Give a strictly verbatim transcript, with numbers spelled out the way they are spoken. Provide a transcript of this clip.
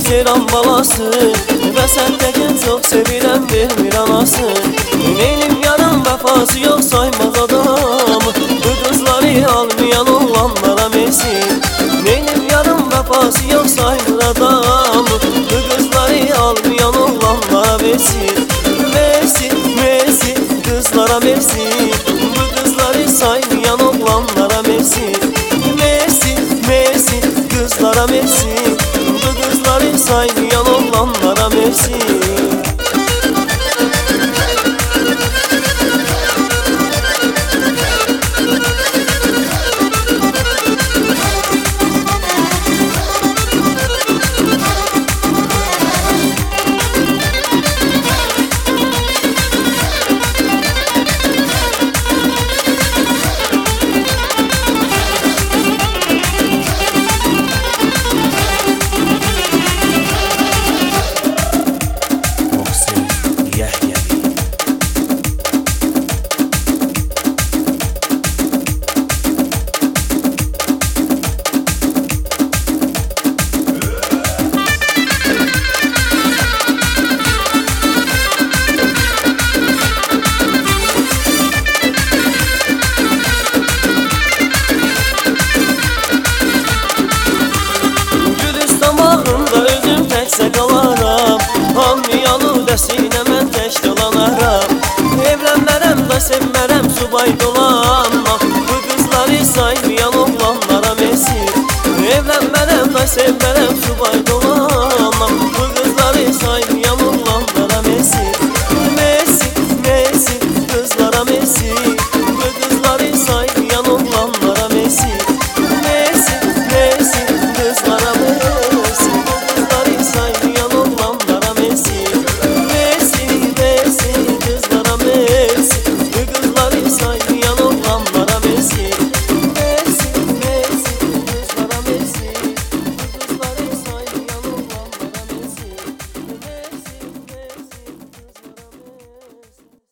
ceyran balası ve sen tekin çok sevilen bir anası. Neylim yarın vefası yok saymaz adam, bu kızları almayan oğlanlara mesin. Neylim yarın vefası yok saymaz adam, bu kızları almayan oğlanlara mesin. Mesin, mesin, kızlara mesin, bu kızları saymayan oğlanlara mesin. Mesin, mesin, kızlara mesin, bu kızları saymayan oğlanlara mesin. Qalaram, hamıyanı dəsinə mən tək qalanaram. Evlənmərəm da sevmərəm subay dolanmaq, bu qızları saymayan oğlanlara mesin. Evlənmərəm da sevmərəm subay